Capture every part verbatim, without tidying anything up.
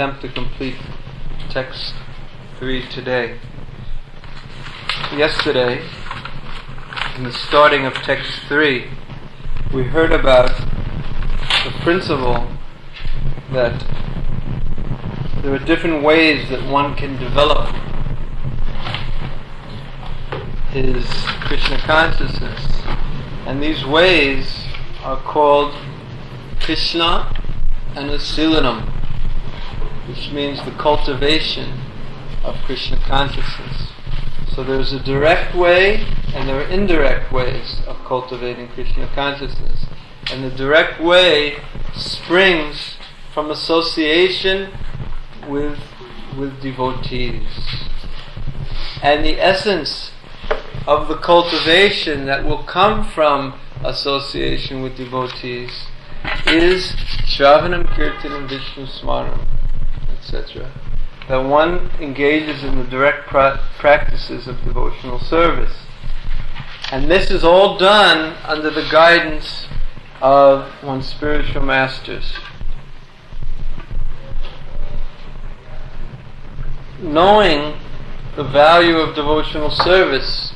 attempt to complete text three today. Yesterday, in the starting of text three, we heard about the principle that there are different ways that one can develop his Krishna consciousness, and these ways are called Krishna Anusilanam, which means the cultivation of Krishna consciousness. So there's a direct way and there are indirect ways of cultivating Krishna consciousness. And the direct way springs from association with, with devotees. And the essence of the cultivation that will come from association with devotees is Shravanam, Kirtanam, Vishnu Smaranam, et cetera. That one engages in the direct pra- practices of devotional service. And this is all done under the guidance of one's spiritual masters. Knowing the value of devotional service,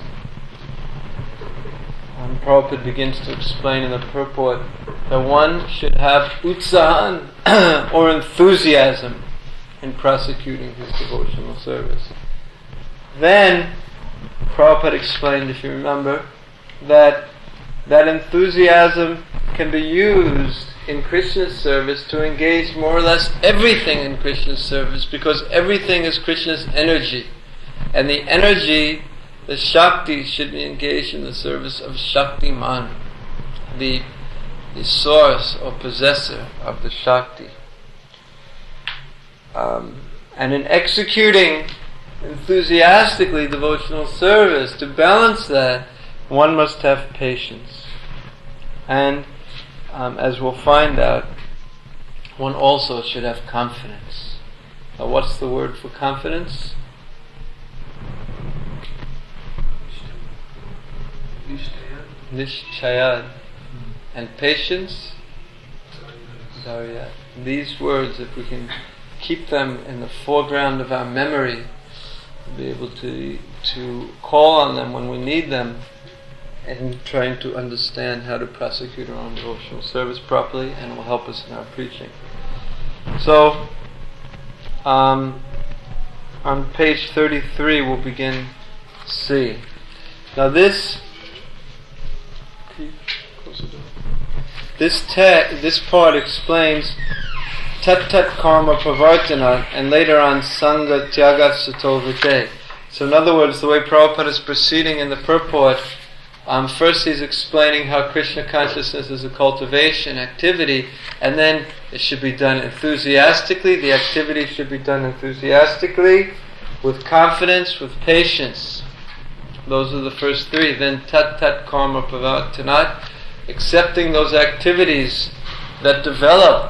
um, Prabhupada begins to explain in the purport that one should have utsahan or enthusiasm in prosecuting his devotional service. Then Prabhupada explained, if you remember, that that enthusiasm can be used in Krishna's service to engage more or less everything in Krishna's service, because everything is Krishna's energy. And the energy, the Shakti, should be engaged in the service of Shaktiman, the, the source or possessor of the Shakti. Um, and in executing enthusiastically devotional service, to balance that, one must have patience. And um, as we'll find out, one also should have confidence. Now, what's the word for confidence? Nishchayad. And patience? Daryat. These words, if we can keep them in the foreground of our memory, be able to to call on them when we need them, and trying to understand how to prosecute our own devotional service properly, and will help us in our preaching. So, um, on page thirty-three, we'll begin C. Now this this te- this part explains Tat Tat Karma Pravartana, and later on Sangha Tyaga Satovite. So in other words, the way Prabhupada is proceeding in the purport, um, first he's explaining how Krishna consciousness is a cultivation activity, and then it should be done enthusiastically. The activity should be done enthusiastically, with confidence, with patience. Those are the first three. Then Tat Tat Karma Pravartana, accepting those activities that develop,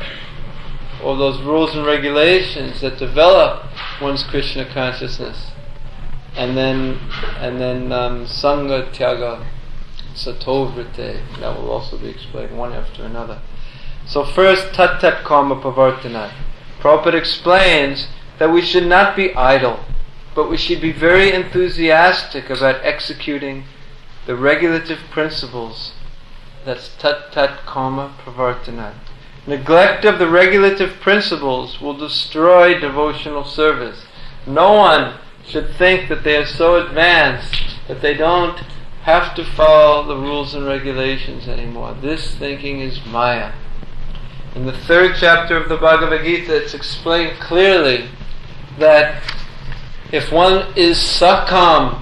or those rules and regulations that develop one's Krishna consciousness, and then and then um, Sangha Tyaga Satovrite. That will also be explained one after another. So first, Tat Tat Karma Pravartana. Prabhupada explains that we should not be idle, but we should be very enthusiastic about executing the regulative principles. That's Tat Tat Karma Pravartana. Neglect of the regulative principles will destroy devotional service. No one should think that they are so advanced that they don't have to follow the rules and regulations anymore. This thinking is Maya. In the third chapter of the Bhagavad Gita, it's explained clearly that if one is sakam,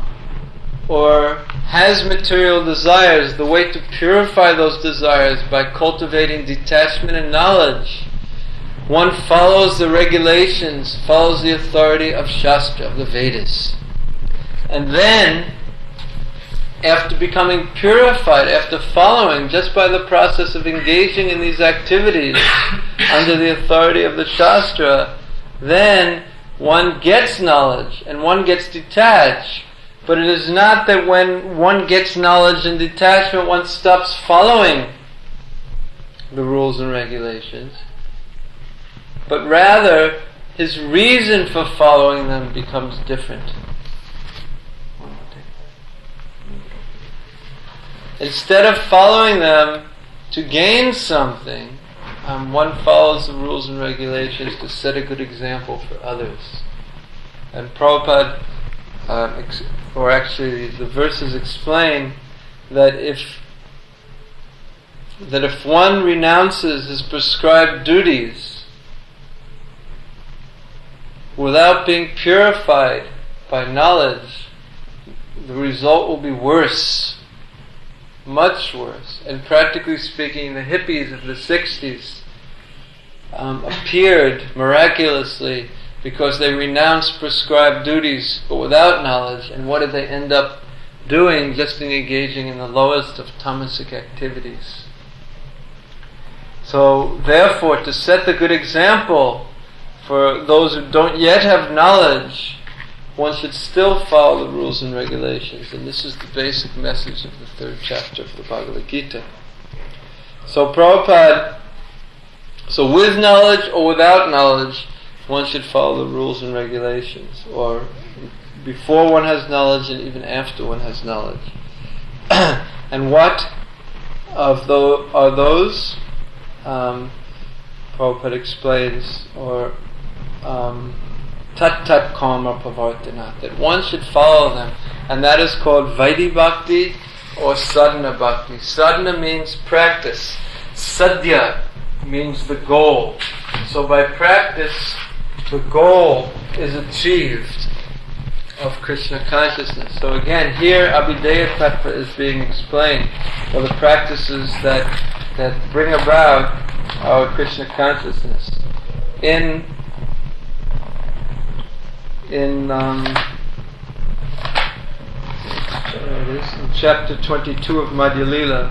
or has material desires, the way to purify those desires by cultivating detachment and knowledge, one follows the regulations, follows the authority of Shastra, of the Vedas. And then, after becoming purified, after following, just by the process of engaging in these activities under the authority of the Shastra, then one gets knowledge and one gets detached. But it is not that when one gets knowledge and detachment, one stops following the rules and regulations. But rather, his reason for following them becomes different. Instead of following them to gain something, um, one follows the rules and regulations to set a good example for others. And Prabhupada, uh, ex- or actually the verses explain that if that if one renounces his prescribed duties without being purified by knowledge, the result will be worse. Much worse. And practically speaking, the hippies of the sixties um, appeared miraculously because they renounced prescribed duties but without knowledge. And what did they end up doing? Just engaging in the lowest of tamasic activities. So therefore, to set the good example for those who don't yet have knowledge, one should still follow the rules and regulations, and this is the basic message of the third chapter of the Bhagavad Gita. So Prabhupada, so with knowledge or without knowledge, one should follow the rules and regulations, or before one has knowledge and even after one has knowledge. And what of those are those? Um, Prabhupada explains, or um, Tat Tat Karma Pravartana, that one should follow them, and that is called Vaidhi Bhakti or Sadhana Bhakti. Sadhana means practice. Sadhya means the goal. So by practice, the goal is achieved of Krishna consciousness. So again, here Abhideya Tattva is being explained, or the practices that that bring about our Krishna consciousness. In In um, there it is, in chapter twenty-two of Madhya Lila,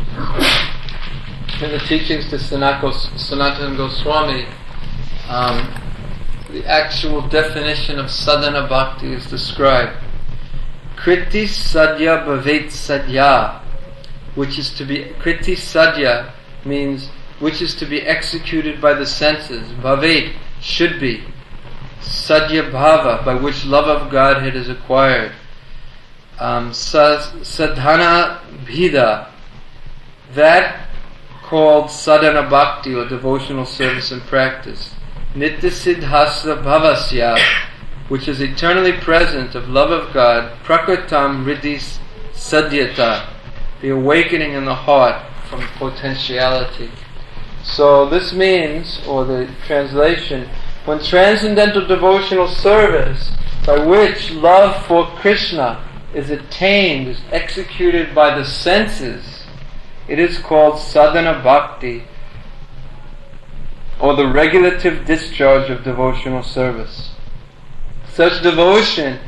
in the teachings to Sanatana Goswami, um, the actual definition of sadhana bhakti is described. Kriti sadhya bhavet sadhya, which is to be kriti sadhya means which is to be executed by the senses. Bhavet, should be. Sadhya bhava, by which love of Godhead is acquired. Um, sadhana bhida, that called sadhana bhakti or devotional service and practice. Nitya siddhasa bhavasya, which is eternally present of love of God. Prakritam riddhi sadhyata, the awakening in the heart from potentiality. So this means, or the translation, when transcendental devotional service, by which love for Krishna is attained, is executed by the senses, it is called sadhana bhakti, or the regulative discharge of devotional service. Such devotion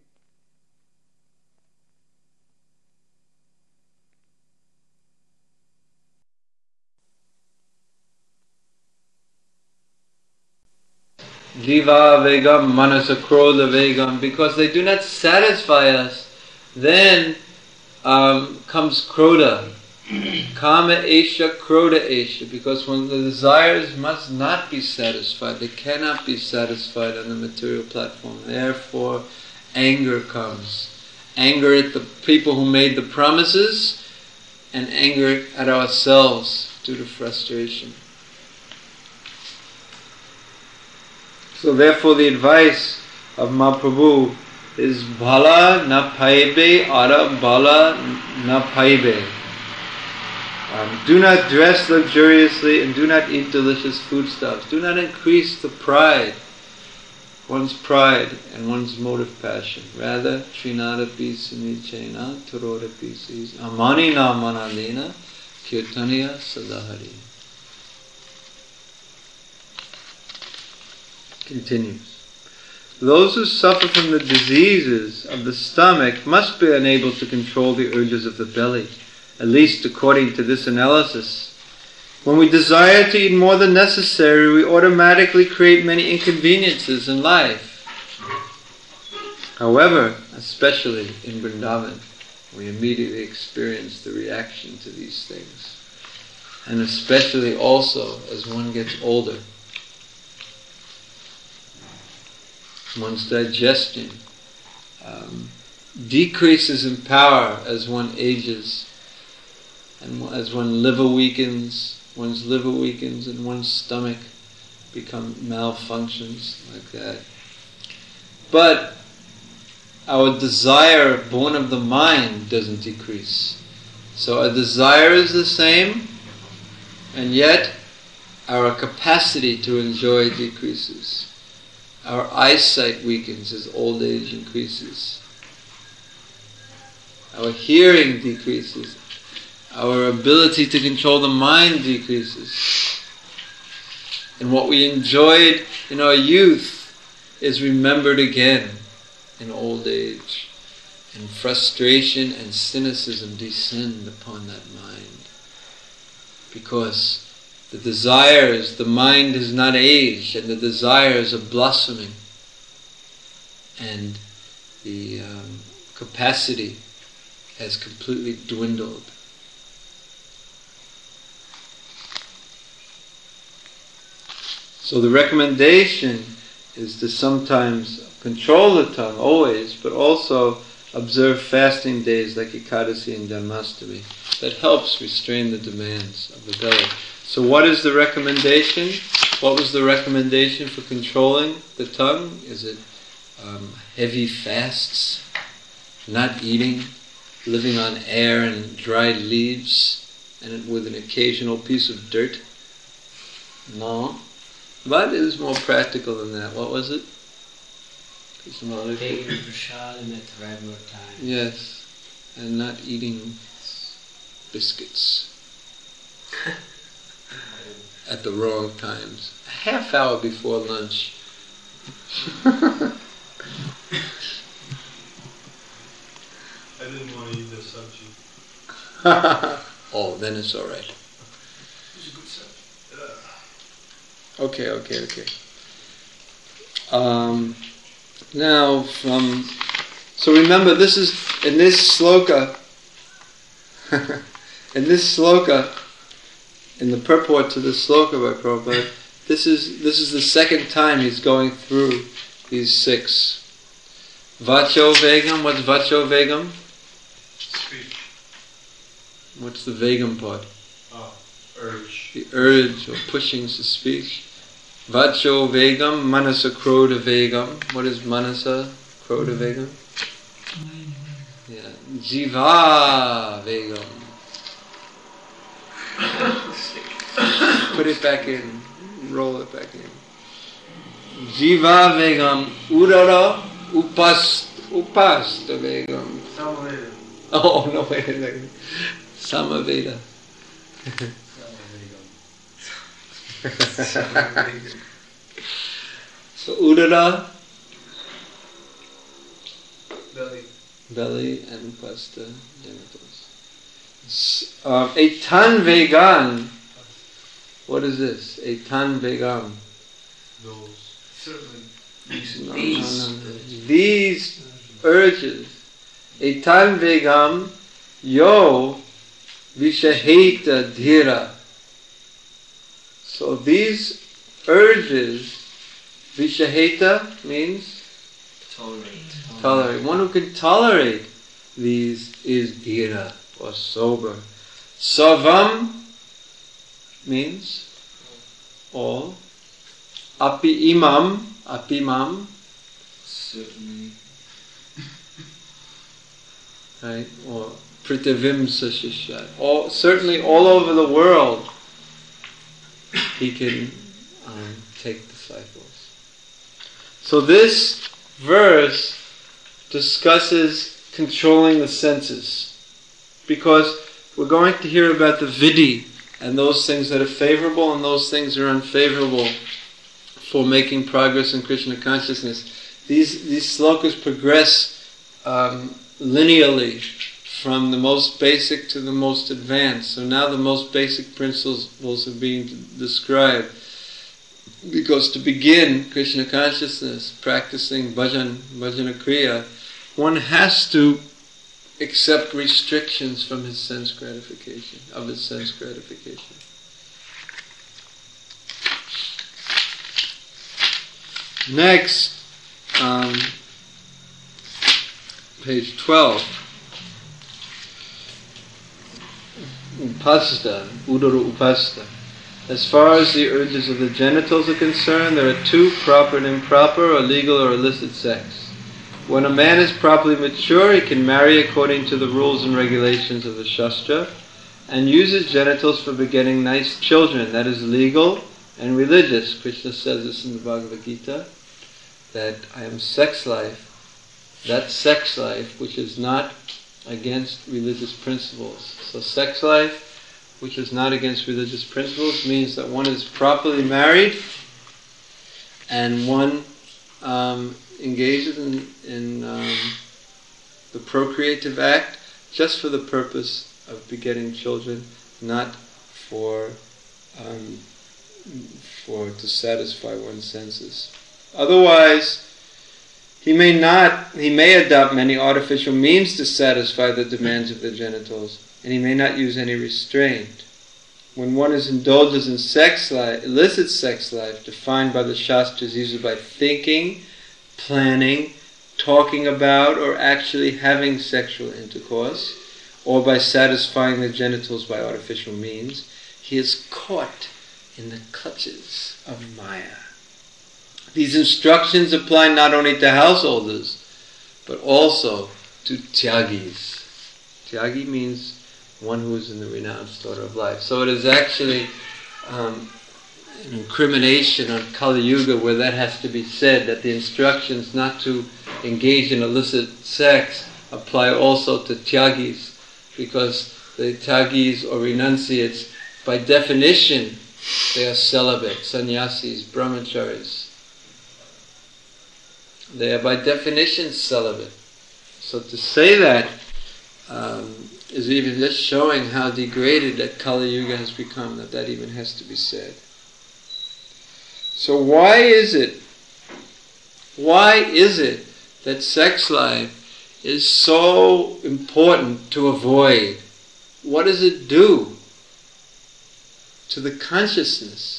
Jiva vegam manasa krodha vegam, because they do not satisfy us, then um, comes krodha. Kama esha krodha esha, because when the desires must not be satisfied, they cannot be satisfied on the material platform. Therefore, anger comes. Anger at the people who made the promises, and anger at ourselves due to frustration. So therefore the advice of Mahaprabhu is bhala na paibe ara bhala na paibe. Um, do not dress luxuriously and do not eat delicious foodstuffs. Do not increase the pride, one's pride and one's motive passion. Rather, trinadapi samichena tarodapi sis amani na manalena kirtaniya sadahari. Continues. Those who suffer from the diseases of the stomach must be unable to control the urges of the belly, at least according to this analysis. When we desire to eat more than necessary, we automatically create many inconveniences in life. However, especially in Vrindavan, we immediately experience the reaction to these things. And especially also as one gets older. one's digestion, um, decreases in power as one ages, and as one liver weakens, one's liver weakens and one's stomach become malfunctions like that. But our desire, born of the mind, doesn't decrease. So our desire is the same, and yet our capacity to enjoy decreases. Our eyesight weakens as old age increases. Our hearing decreases. Our ability to control the mind decreases. And what we enjoyed in our youth is remembered again in old age. And frustration and cynicism descend upon that mind. Because the desires, the mind has not aged, and the desires are blossoming. And the um, capacity has completely dwindled. So the recommendation is to sometimes control the tongue, always, but also observe fasting days like Ekadasi and Janmashtami. That helps restrain the demands of the belly. So what is the recommendation? What was the recommendation for controlling the tongue? Is it um, heavy fasts, not eating, living on air and dried leaves, and with an occasional piece of dirt? No. But it is more practical than that. What was it? Taking prasadam at the right time. Yes, and not eating biscuits at the wrong times. A half hour before lunch. I didn't want to eat the sabji. Oh, then it's all right. It's a good sabji. Yeah. Okay, okay, okay. Um, now, from so remember, this is in this sloka. in this sloka, in the purport to the sloka by Prabhupada, this is this is the second time he's going through these six. Vacho Vegam. What's Vacho Vegam? Speech. What's the Vegam part? Oh, urge. The urge or pushing to speech. Vacho Vegam, Manasa Krodha Vegam. What is Manasa Krodha Vegam? Yeah. Jiva Vegam. Put it back in. Roll it back in. Jiva Vegam. Udara Upast Upasta Vegam. Samaveda. Oh, no, wait a second. Samaveda. So Udara, Belly. belly, and Upasta genitals. Um, Etan Vegan. What is this? Etan Vegam. Those. Certainly. No, These. no, no, no. These urges. Etan Vegam Yo Vishaheta Dhira. So these urges, Vishaheta means Tolerate. tolerate. One who can tolerate these is dhira, or sober. Savam means all. Api imam, api mam, Certainly. right? Or pritavim sashishat. All, certainly all over the world he can um, take disciples. So this verse discusses controlling the senses, because we're going to hear about the vidhi and those things that are favorable and those things that are unfavorable for making progress in Krishna consciousness. These these slokas progress um, linearly from the most basic to the most advanced. So now the most basic principles are being described. Because to begin Krishna consciousness, practicing bhajan, bhajana kriya, one has to accept restrictions from his sense gratification, of his sense gratification. Next, um, page twelve. Upasta, Udara Upasta. As far as the urges of the genitals are concerned, there are two, proper and improper, or legal or illicit sex. When a man is properly mature, he can marry according to the rules and regulations of the Shastra, and use his genitals for begetting nice children. That is legal and religious. Krishna says this in the Bhagavad Gita, that I am sex life, that sex life which is not against religious principles. So sex life which is not against religious principles means that one is properly married and one um, engages in, in um, the procreative act just for the purpose of begetting children, not for um, for to satisfy one's senses. Otherwise, he may not, he may adopt many artificial means to satisfy the demands of the genitals, and he may not use any restraint. When one is indulges in sex life, illicit sex life, defined by the Shastras usually by thinking, planning, talking about, or actually having sexual intercourse, or by satisfying the genitals by artificial means, he is caught in the clutches of Maya. These instructions apply not only to householders, but also to tyagis. Tyagi means one who is in the renounced order of life. So it is actually um, an incrimination on Kali Yuga where that has to be said, that the instructions not to engage in illicit sex apply also to tyagis, because the tyagis or renunciates, by definition, they are celibate, sannyasis, brahmacharis. They are by definition celibate. So to say that um, is even just showing how degraded that Kali Yuga has become, that that even has to be said. So why is it, why is it that sex life is so important to avoid? What does it do to the consciousness,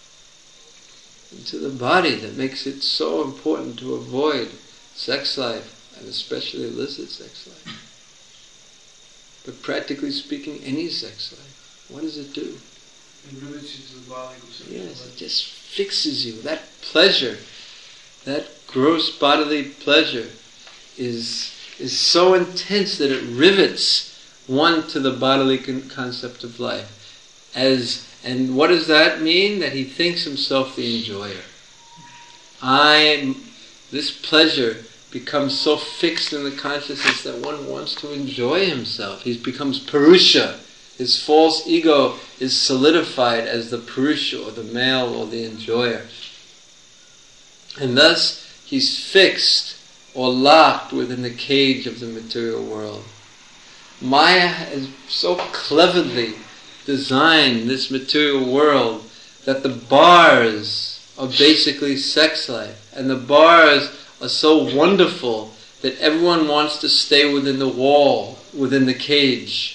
to the body, that makes it so important to avoid sex life, and especially illicit sex life? But practically speaking, any sex life, what does it do? It limits you to the body. Yes, it just fixes you. That pleasure, that gross bodily pleasure is is so intense that it rivets one to the bodily con- concept of life. As And what does that mean? That he thinks himself the enjoyer. I, this pleasure becomes so fixed in the consciousness that one wants to enjoy himself. He becomes Purusha. His false ego is solidified as the Purusha, or the male, or the enjoyer. And thus he's fixed or locked within the cage of the material world. Maya has so cleverly designed this material world that the bars are basically sex life, and the bars are so wonderful that everyone wants to stay within the wall, within the cage.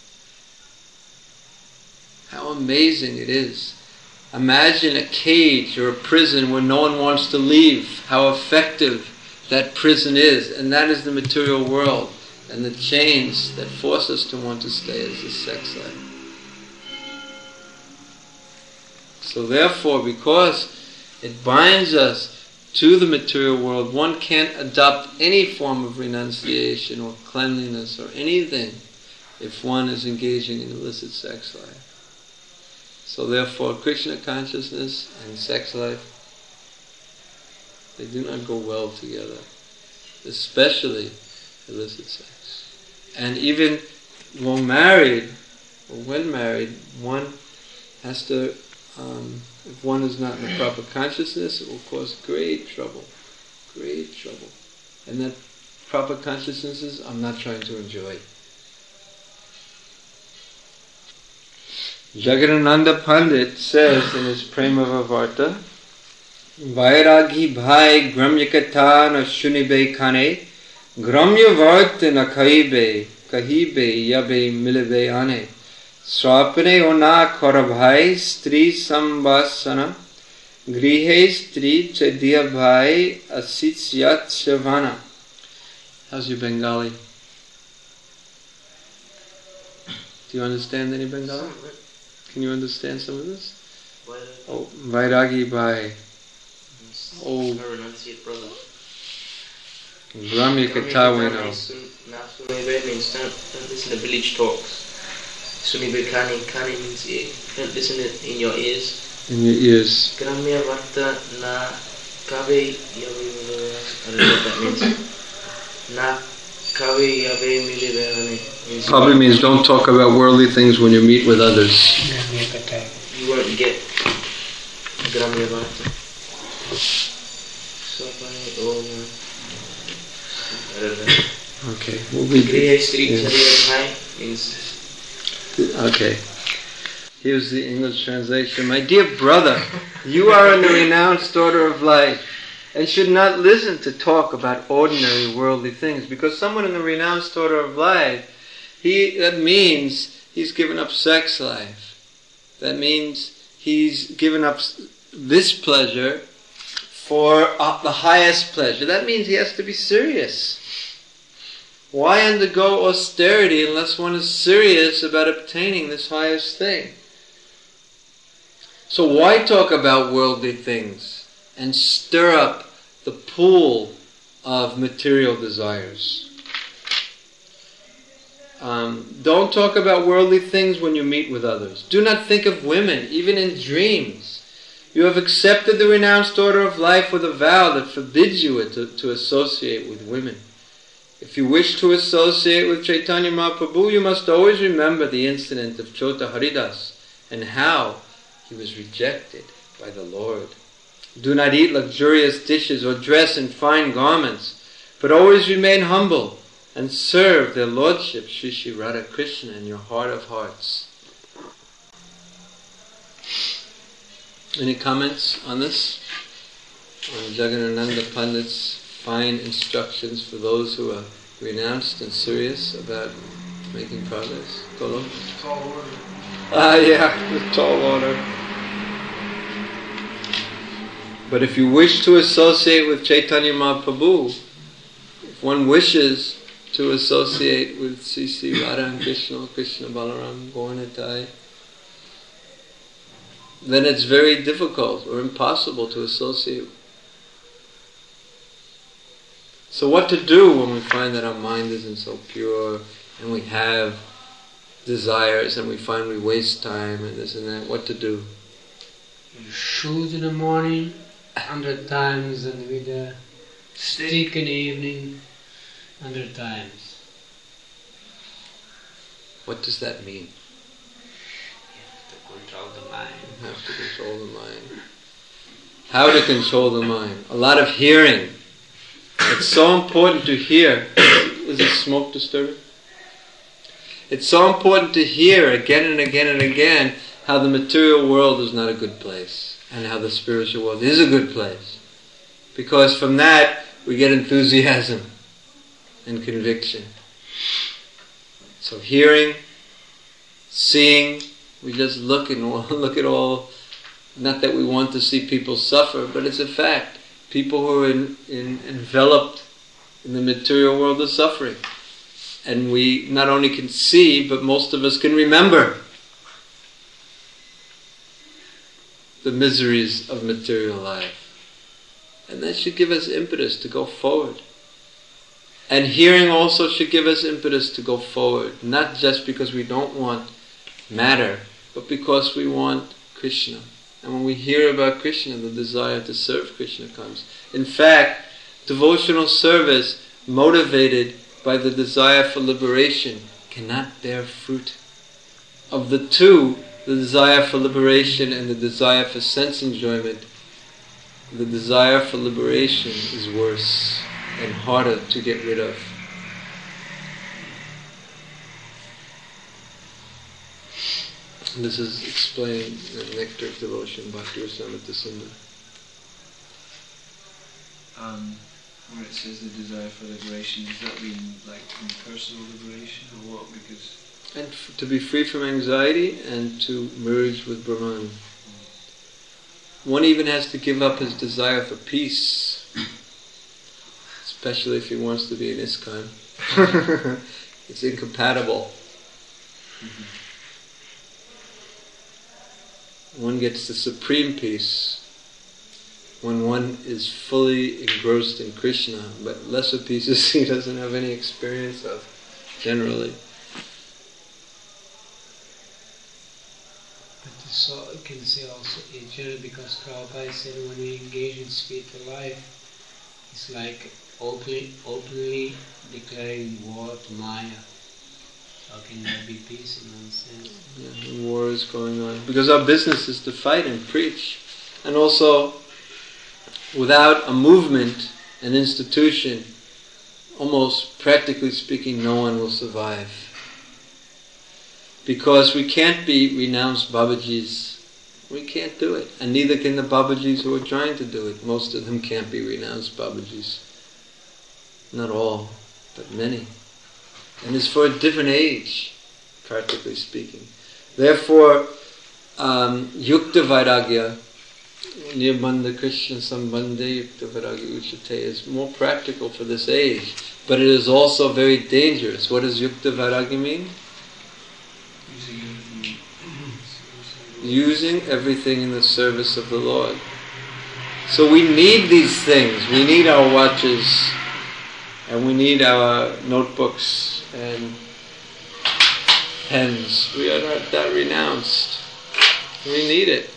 How amazing it is. Imagine a cage or a prison where no one wants to leave. How effective that prison is. And that is the material world. And the chains that force us to want to stay is the sex life. So therefore, because it binds us to the material world, one can't adopt any form of renunciation or cleanliness or anything if one is engaging in illicit sex life. So therefore, Krishna consciousness and sex life, they do not go well together, especially illicit sex. And even when married, or when married, one has to, um, if one is not in the proper consciousness, it will cause great trouble, great trouble. And that proper consciousness is, I'm not trying to enjoy. Jagadananda Pandit says in his Prema Vavarta, Vairagi bhai gramyakata na shunibe kane, gramya vart na kaibe, kahibe yabe milibe ane. Swapne ona korabhai stri sambasana Grihe stri chediya bhai asityat shavana. How's your Bengali? Do you understand any Bengali? Can you understand some of this? Oh, Vairagi bhai. Oh, renunciate brother. Brahmi Katha we know. Sunibe means don't, don't listen to village talks. Sunibe Kani, Kani means ear. Don't listen it in your ears. In your ears. Gramya Varta na Kabe Yabe. I don't know what that means. Na Kabe Yabe Milivehane. Probably means don't talk about worldly things when you meet with others. You won't get Gramya Varta. I don't know. Okay, we'll be. Grihe Stri Chediya Bhai means. Okay. Here's the English translation. My dear brother, you are in the renounced order of life and should not listen to talk about ordinary worldly things, because someone in the renounced order of life, he that means he's given up sex life. That means he's given up this pleasure for uh, the highest pleasure. That means he has to be serious. Why undergo austerity unless one is serious about obtaining this highest thing? So why talk about worldly things and stir up the pool of material desires? Um, don't talk about worldly things when you meet with others. Do not think of women, even in dreams. You have accepted the renounced order of life with a vow that forbids you to, to associate with women. If you wish to associate with Chaitanya Mahaprabhu, you must always remember the incident of Chota Haridas and how he was rejected by the Lord. Do not eat luxurious dishes or dress in fine garments, but always remain humble and serve their Lordship, Sri Sri Radha Krishna, in your heart of hearts. Any comments on this? On Jagannananda Pandit's fine instructions for those who are renounced and serious about making progress? Golo? Tall order. Ah, yeah, the tall order. But if you wish to associate with Chaitanya Mahaprabhu, if one wishes to associate with Sri Sri Radha and Krishna, Krishna Balaram, Gauranitai, then it's very difficult or impossible to associate. So what to do when we find that our mind isn't so pure and we have desires and we find we waste time and this and that? What to do? You shoot in the morning hundred times and with a stick in the evening hundred times. What does that mean? You have to control the mind. You have to control the mind. How to control the mind? A lot of hearing. It's so important to hear. Is this smoke disturbing? It's so important to hear again and again and again how the material world is not a good place and how the spiritual world is a good place. Because from that we get enthusiasm and conviction. So hearing, seeing, we just look and look at all, not that we want to see people suffer, but it's a fact. People who are in, in, enveloped in the material world are suffering. And we not only can see, but most of us can remember the miseries of material life. And that should give us impetus to go forward. And hearing also should give us impetus to go forward, not just because we don't want matter, but because we want Krishna. And when we hear about Krishna, the desire to serve Krishna comes. In fact, devotional service motivated by the desire for liberation cannot bear fruit. Of the two, the desire for liberation and the desire for sense enjoyment, the desire for liberation is worse and harder to get rid of. This is explained in Nectar of Devotion by Bhakti-rasamrita Sindhu. Um, where it says the desire for liberation, does that mean like personal liberation or what? Because And f- to be free from anxiety and to merge with Brahman. one even has to give up his desire for peace, especially if he wants to be in ISKCON. It's incompatible. Mm-hmm. One gets the supreme peace when one is fully engrossed in Krishna, but lesser pieces he doesn't have any experience of, generally. But so you can say also in general, because Prabhupada said when we engage in spiritual life, it's like openly, openly declaring war to Maya. How can there be peace in one sense? Yeah, the war is going on. Because our business is to fight and preach. And also, without a movement, an institution, almost practically speaking, no one will survive. Because we can't be renounced Babajis. We can't do it. And neither can the Babajis who are trying to do it. Most of them can't be renounced Babajis. Not all, but many. And it's for a different age, practically speaking. Therefore, um, Yukta Vairagya, Nirbandha Krishna Sambandhe Yukta Vairagya Uchate, is more practical for this age. But it is also very dangerous. What does Yukta Vairagya mean? Using everything in the service of the Lord. So we need these things. We need our watches, and we need our notebooks and pens. We are not that renounced. We need it.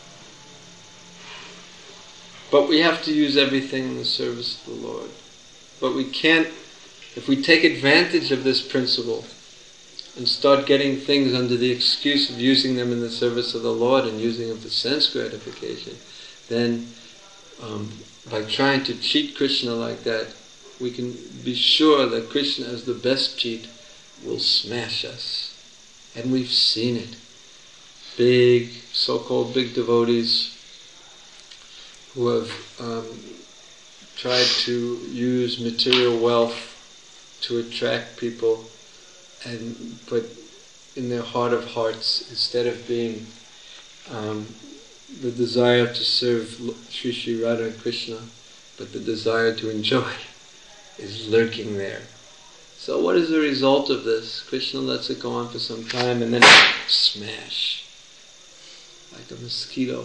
But we have to use everything in the service of the Lord. But we can't, if we take advantage of this principle and start getting things under the excuse of using them in the service of the Lord and using them for sense gratification, then um, by trying to cheat Krishna like that, we can be sure that Krishna, as the best cheat, will smash us. And we've seen it. Big, so-called big devotees who have um, tried to use material wealth to attract people, and but in their heart of hearts, instead of being um, the desire to serve Sri Sri Radha and Krishna, but the desire to enjoy, is lurking there. So what is the result of this? Krishna lets it go on for some time and then smash, like a mosquito.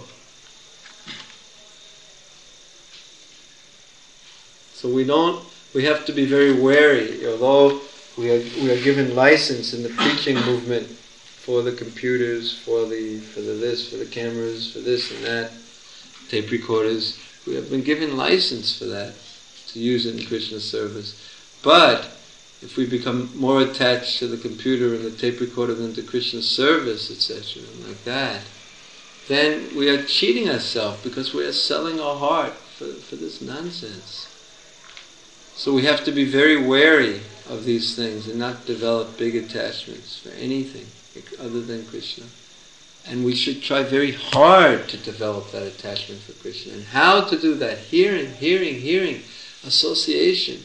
So we don't, we have to be very wary, although we are, we are given license in the preaching movement for the computers, for the for the this, for the cameras, for this and that, tape recorders. We have been given license for that, to use it in Krishna's service. But if we become more attached to the computer and the tape recorder than to Krishna's service, et cetera, like that, then we are cheating ourselves because we are selling our heart for, for this nonsense. So we have to be very wary of these things and not develop big attachments for anything other than Krishna. And we should try very hard to develop that attachment for Krishna. And how to do that? Hearing, hearing, hearing. Association.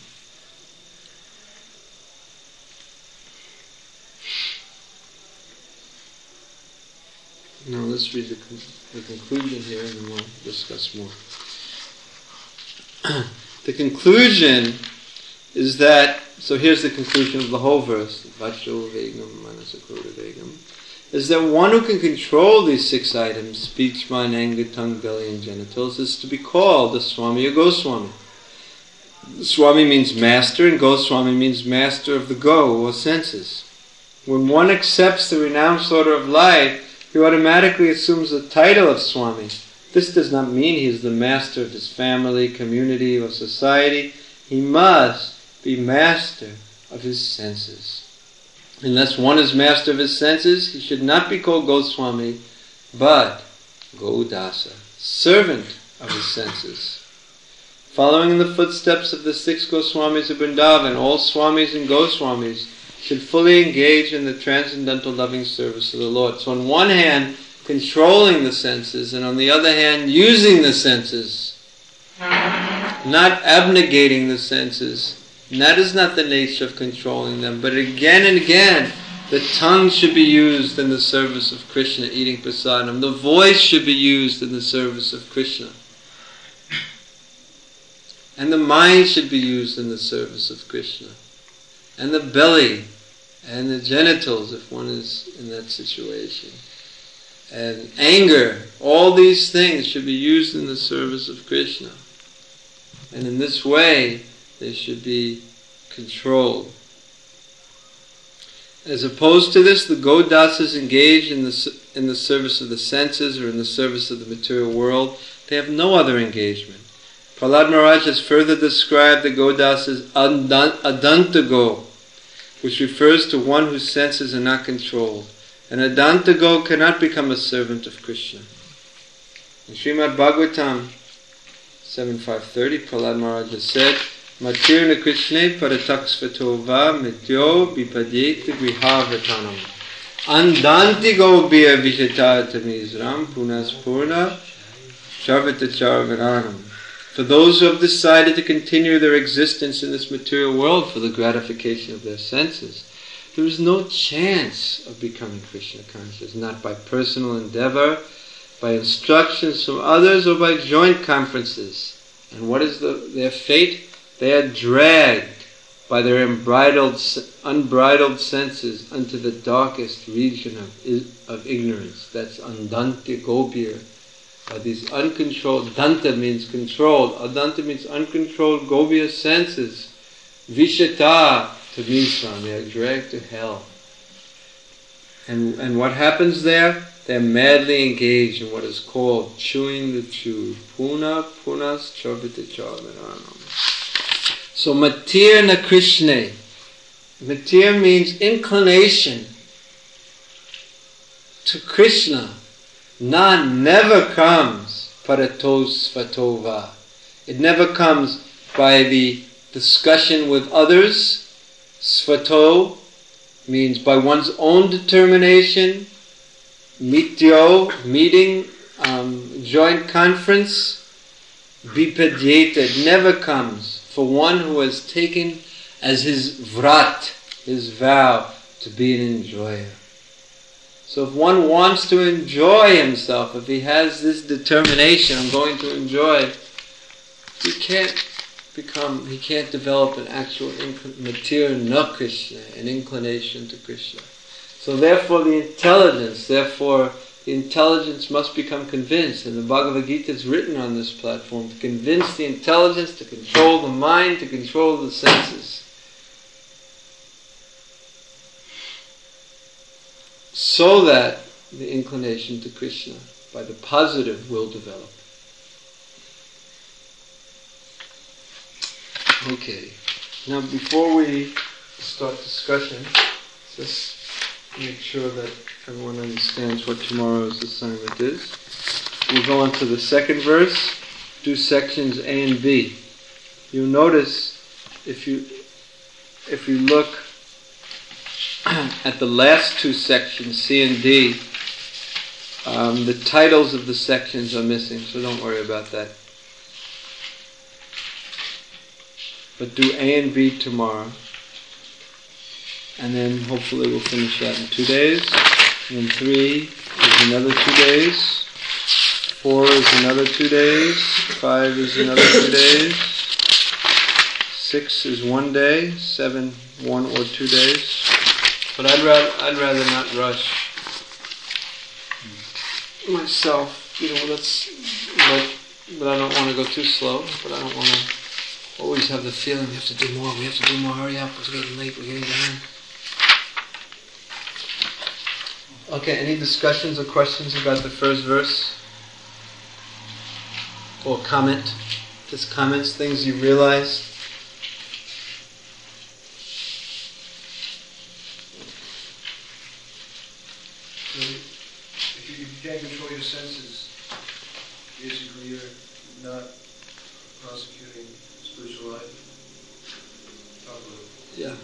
Now let's read the, con- the conclusion here and then we'll discuss more. The conclusion is that, so here's the conclusion of the whole verse, Vacho Vegam Manasakura Vegam, is that one who can control these six items, speech, mind, anger, tongue, belly, and genitals, is to be called a Swami or Goswami. Swami means master, and Goswami means master of the go, or senses. When one accepts the renounced order of life, he automatically assumes the title of Swami. This does not mean he is the master of his family, community, or society. He must be master of his senses. Unless one is master of his senses, he should not be called Goswami, but Godasa, servant of his senses. Following in the footsteps of the six Goswamis of Vrindavan, all Swamis and Goswamis should fully engage in the transcendental loving service of the Lord. So on one hand, controlling the senses, and on the other hand, using the senses. Not abnegating the senses. And that is not the nature of controlling them, but again and again, The tongue should be used in the service of Krishna, eating prasadam. The voice should be used in the service of Krishna. And the mind should be used in the service of Krishna. And the belly, and the genitals, if one is in that situation. And anger, all these things should be used in the service of Krishna. And in this way, they should be controlled. As opposed to this, the Godasas engaged in the, in the service of the senses or in the service of the material world, they have no other engagement. Prahlad Maharaj has further described the Godas as Adantago, which refers to one whose senses are not controlled. An Adantago cannot become a servant of Krishna. In Srimad Bhagavatam seven five thirty, Prahlad Maharaj has said, Matirna Krishne parataksvatova mityo bipadyeta grihavatanam Andantigo bia vishatatamisram punaspurna Sharvatacharvananam. For those who have decided to continue their existence in this material world for the gratification of their senses, there is no chance of becoming Krishna conscious, not by personal endeavor, by instructions from others, or by joint conferences. And what is the, their fate? They are dragged by their unbridled, unbridled senses unto the darkest region of, of ignorance. That's Andante Gopir. By these uncontrolled, Danta means controlled, Adanta means uncontrolled Gopir senses. Vishata to Misram, they are dragged to hell. And, and what happens there? They are madly engaged in what is called chewing the chew. Puna punas chavita chavananam. So matir na Krishna. Matir means inclination to Krishna. Na never comes paratos svatova. It never comes by the discussion with others. Svato means by one's own determination. Mityo, meeting, um, joint conference. Vipadyeta, it never comes for one who has taken as his vrat, his vow, to be an enjoyer. So if one wants to enjoy himself, if he has this determination, I'm going to enjoy, he can't become, he can't develop an actual matir na Krishna, an inclination to Krishna. So therefore the intelligence, therefore the intelligence must become convinced, and the Bhagavad Gita is written on this platform to convince the intelligence, to control the mind, to control the senses. So that the inclination to Krishna by the positive will develop. Okay, now before we start discussion, just make sure that everyone understands what tomorrow's assignment is. We'll go on to the second verse, do sections A and B. You'll notice if you if you look at the last two sections, C and D, um, the titles of the sections are missing, so don't worry about that. But do A and B tomorrow. And then hopefully we'll finish that in two days. And then three is another two days. Four is another two days. Five is another two days. Six is one day. Seven, one or two days. But I'd rather I'd rather not rush myself. You know, that's but but I don't want to go too slow. But I don't want to always have the feeling we have to do more. We have to do more. Hurry up! We're getting late. We're getting behind. Okay. Any discussions or questions about the first verse? Or comment? Just comments, things you realized. If you, if you can't control your senses, basically you're not prosecuting spiritual life. Yeah.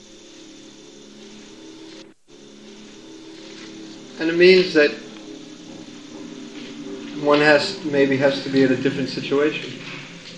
And it means that one has maybe has to be in a different situation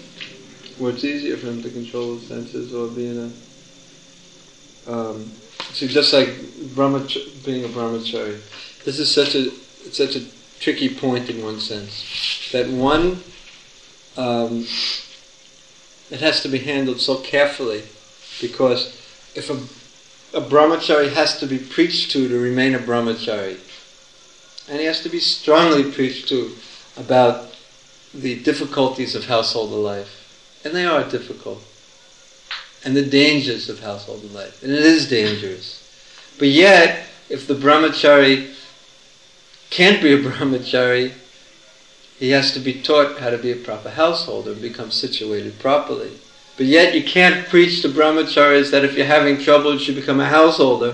where it's easier for him to control his senses or be in a um, See, just like brahmach- being a brahmachari, this is such a such a tricky point in one sense, that one, um, it has to be handled so carefully, because if a, a brahmachari has to be preached to to remain a brahmachari, and he has to be strongly preached to about the difficulties of household life, and they are difficult, and the dangers of household life, and it is dangerous. But yet, if the brahmachari can't be a brahmachari, he has to be taught how to be a proper householder, become situated properly. But yet you can't preach to brahmacharis that if you're having trouble you should become a householder,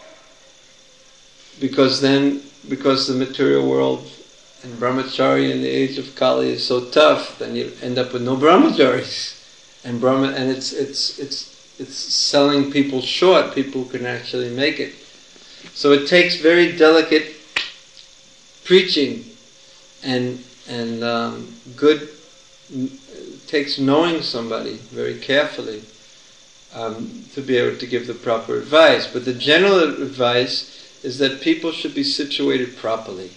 because then, because the material world and brahmachari in the age of Kali is so tough, then you end up with no brahmacharis. And Brahma, and it's it's it's it's selling people short, people who can actually make it. So it takes very delicate preaching and and um, good it takes knowing somebody very carefully um, to be able to give the proper advice. But the general advice is that people should be situated properly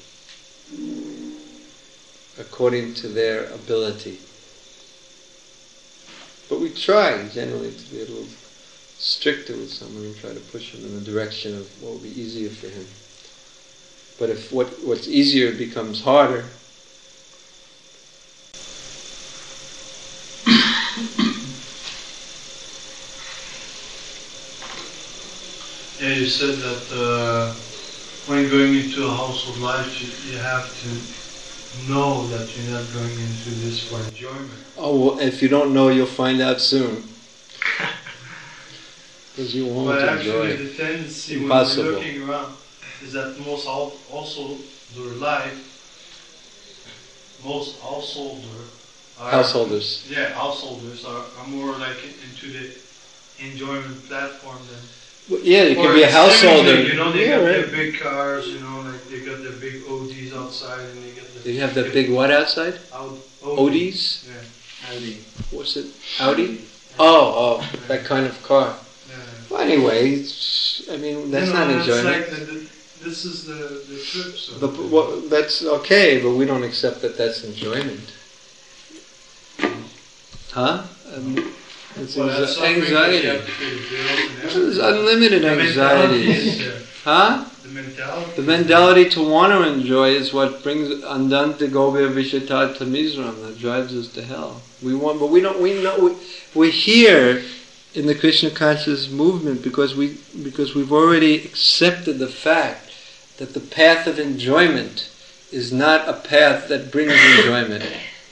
according to their ability. But we try generally to be a little stricter with someone and try to push him in the direction of what will be easier for him. But if what what's easier becomes harder, yeah, you said that uh, when going into a household life, you, you have to know that you're not going into this for enjoyment. oh, well, if you don't know, you'll find out soon. Because you won't But enjoy actually, it. the tendency Impossible. when we're looking around is that most al- also their life, most householder are, Householders. Yeah, householders are, are more like into the enjoyment platform than. Well, yeah, you Or can be a householder. You know, they yeah, got right. their big cars. You know, like they got their big O Ds outside, and they get the. Do you have that big what outside? Aud- Odis? Yeah. Audi. What's it? Audi? Oh, oh, that kind of car. Yeah. Well, anyway, it's, I mean, that's you know, not and it's enjoyment. like the, the, this is the the trip. So. The, well, that's okay, but we don't accept that that's enjoyment. Huh? Um, it's Well, that's something that you anxiety. have to pay the bills and There's everything. unlimited The mentality anxieties. is there. Huh? The mentality. The mentality to want to enjoy is what brings andante gobya vishata tamizram, that drives us to hell. We want, but we don't. We know we, we're here in the Krishna conscious movement because we because we've already accepted the fact that the path of enjoyment is not a path that brings enjoyment.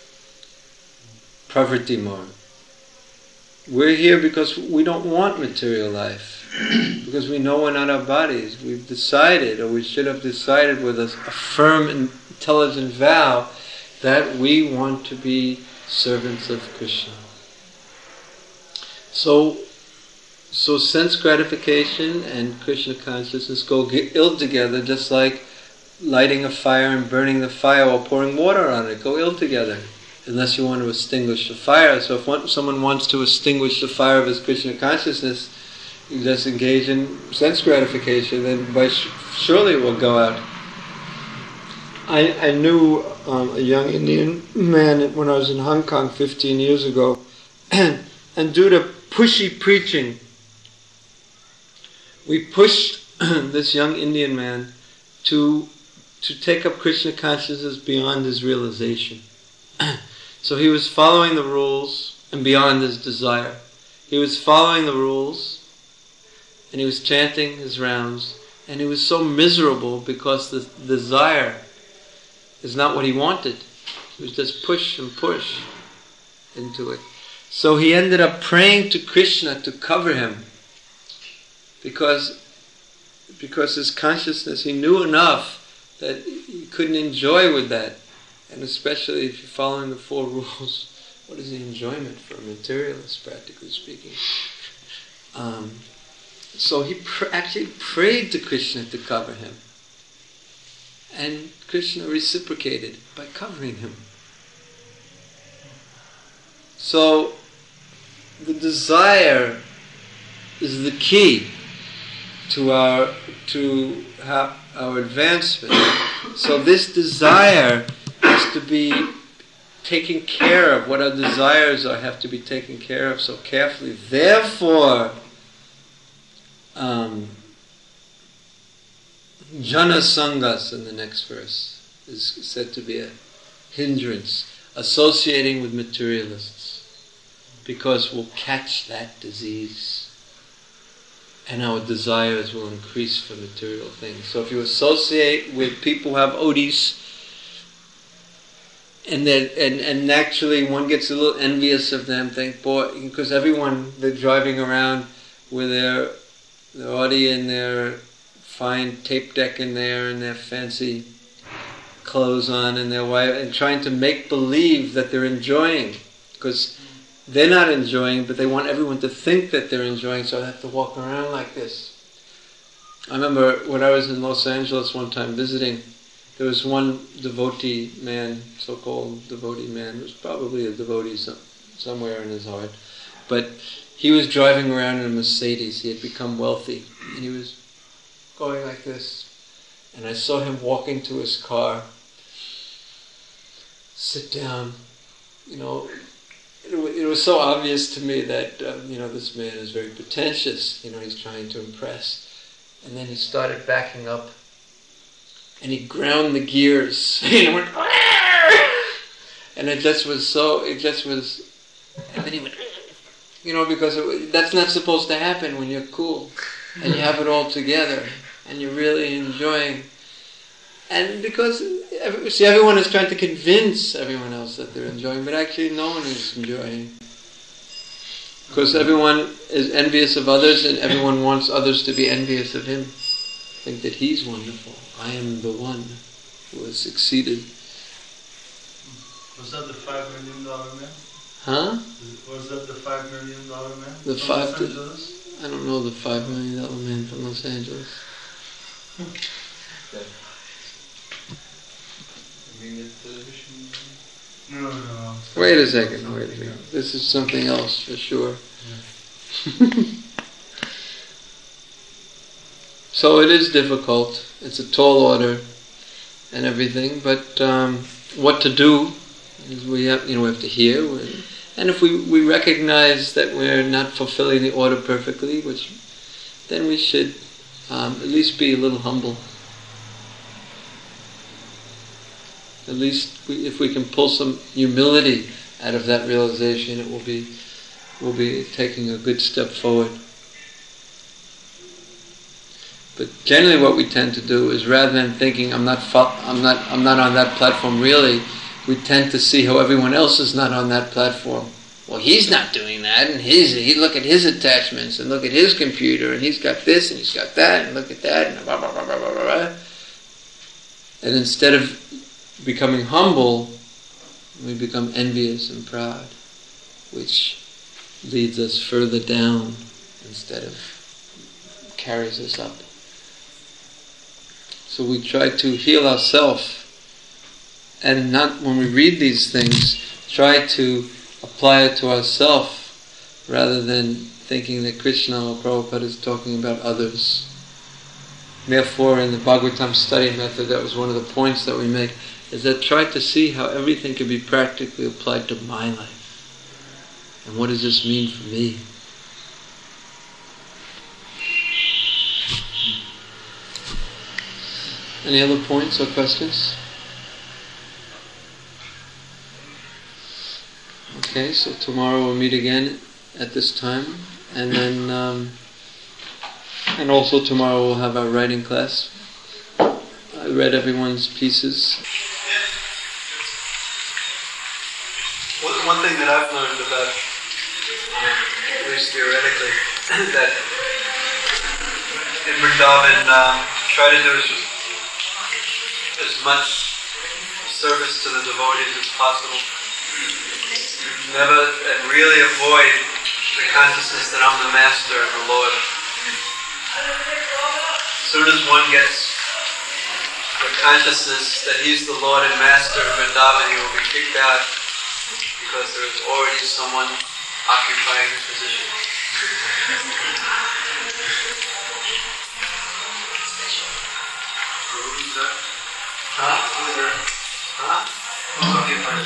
Pravrti more. We're here because we don't want material life. Because we know we're not our bodies. We've decided, or we should have decided with a, a firm, intelligent vow that we want to be servants of Krishna. So, so sense gratification and Krishna consciousness go ill together, just like lighting a fire and burning the fire or pouring water on it go ill together. Unless you want to extinguish the fire. So if one, someone wants to extinguish the fire of his Krishna consciousness, you just engage in sense gratification, then by sh- surely it will go out. I, I knew um, a young Indian man when I was in Hong Kong fifteen years ago, and, and due to pushy preaching, we pushed this young Indian man to to take up Krishna consciousness beyond his realization. So he was following the rules and beyond his desire. He was following the rules and he was chanting his rounds, and he was so miserable because the desire is not what he wanted. He was just push and push into it. So he ended up praying to Krishna to cover him because, because his consciousness, he knew enough that he couldn't enjoy with that. And especially if you're following the four rules, what is the enjoyment for a materialist, practically speaking? Um, so he pr- actually prayed to Krishna to cover him. And Krishna reciprocated by covering him. So the desire is the key to our to ha- our advancement. So this desire has to be taken care of. What our desires are have to be taken care of so carefully. Therefore, um, Jana Sangas in the next verse is said to be a hindrance, associating with materialists, because we'll catch that disease and our desires will increase for material things. So if you associate with people who have odis, and then and, and naturally one gets a little envious of them, think, boy, because everyone, they're driving around with their their Audi and their fine tape deck in there and their fancy clothes on and their wife, and trying to make believe that they're enjoying, because they're not enjoying, but they want everyone to think that they're enjoying, so I have to walk around like this. I remember when I was in Los Angeles one time visiting, there was one devotee man, so-called devotee man, who was probably a devotee some, somewhere in his heart, but he was driving around in a Mercedes. He had become wealthy, and he was going like this, and I saw him walking to his car, sit down, you know. It, it was so obvious to me that um, you know, this man is very pretentious. You know, he's trying to impress, and then he started backing up, and he ground the gears, and it went, and it just was so. It just was, and then he went, you know, because it, that's not supposed to happen when you're cool, and you have it all together, and you're really enjoying. And because, see, everyone is trying to convince everyone else that they're enjoying, but actually no one is enjoying. Because everyone is envious of others, and everyone wants others to be envious of him. Think that he's wonderful. I am the one who has succeeded. Was that the five million dollar man? Huh? Was that the five million dollar man? The from five. Los Angeles? I don't know the five million dollar man from Los Angeles. No, no, no. Wait a second, wait a second. This is something else for sure. Yeah. So it is difficult. It's a tall order and everything, but um, what to do is we have, you know, we have to hear. And if we, we recognize that we're not fulfilling the order perfectly, which then we should um, at least be a little humble. At least we, if we can pull some humility out of that realization, it will be will be taking a good step forward. But generally, what we tend to do is, rather than thinking I'm not I'm not I'm not on that platform really, we tend to see how everyone else is not on that platform. Well, he's not doing that, and his he look at his attachments, and look at his computer, and he's got this, and he's got that, and look at that, and blah blah blah blah blah blah. And instead of becoming humble, we become envious and proud, which leads us further down instead of carries us up. So we try to heal ourselves, and not, when we read these things, try to apply it to ourselves rather than thinking that Krishna or Prabhupada is talking about others. Therefore, in the Bhagavatam study method, that was one of the points that we make, is that try to see how everything can be practically applied to my life. And what does this mean for me? Any other points or questions? Okay, so tomorrow we'll meet again at this time, and then um, and also tomorrow we'll have our writing class. I read everyone's pieces. One thing that I've learned about, um, at least theoretically, that in Vrindavan, um, try to do as, as much service to the devotees as possible. Never, and really avoid the consciousness that I'm the master and the Lord. As soon as one gets the consciousness that he's the Lord and Master of Vrindavan, he will be kicked out, because there is already someone occupying the position. Who's that? Huh? Who's that? Huh? Okay, fine.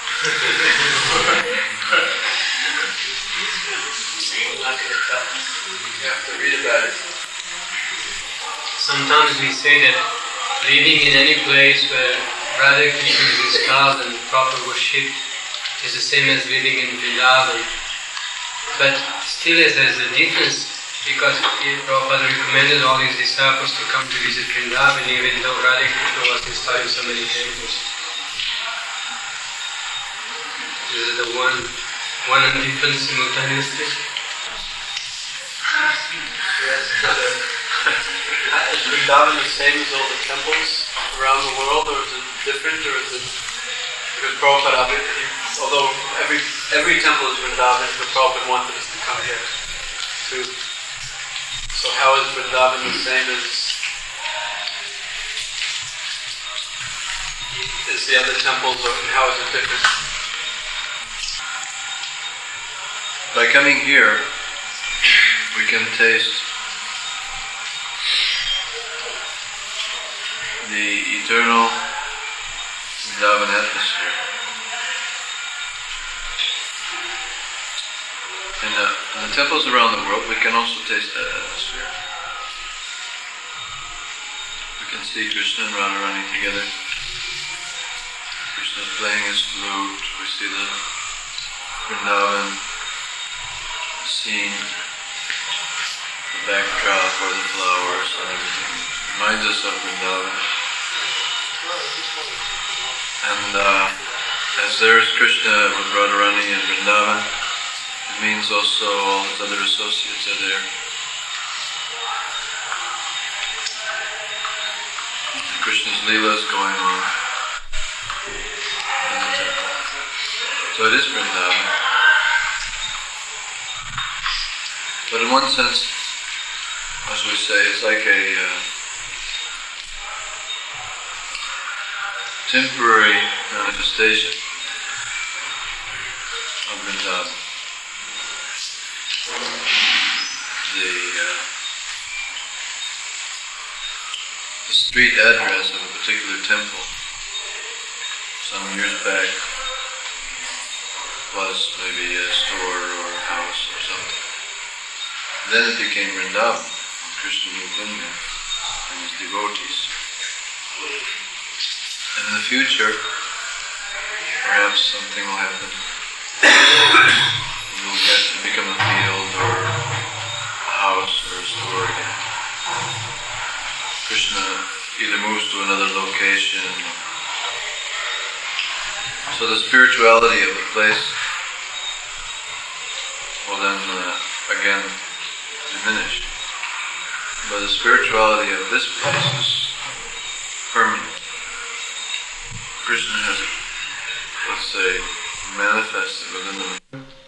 I'm not going to tell. You have to read about it. Sometimes we say that living in any place where Radha Krishna is installed and proper worshipped is the same as living in Vrindavan. But still there's a difference, because Prabhupada recommended all his disciples to come to visit Vrindavan even though Radha Krishna was installed in so many temples. Is it the one, one and different simultaneously? Yes, is Vrindavan the same as all the temples around the world, or is it different, or is it... Because Prabhupada, although every every temple is Vrindavan, but Prabhupada wanted us to come here too. So how is Vrindavan the same as as the other temples, or how is it different? By coming here, we can taste the eternal Vrindavan atmosphere. In the, in the temples around the world, we can also taste that atmosphere. We can see Krishna and Radha running together. Krishna is playing his flute. We see the Vrindavan scene, the backdrop or the flowers and everything. It reminds us of Vrindavan. And uh, as there is Krishna with Radharani and Vrindavan, it means also all his other associates are there. And Krishna's Leela is going on in the temple. So it is Vrindavan. But in one sense, as we say, it's like a uh, temporary manifestation of Vrindavan. The, uh, the street address of a particular temple some years back was maybe a store or a house or something. Then it became Vrindavan, and Krishna moved in there, and his devotees. And in the future, perhaps something will happen. It will get to become a field or a house or a store again. Krishna either moves to another location. So the spirituality of the place will then uh, again diminish. But the spirituality of this place is permanent. Krishna has, let's say, manifested within them.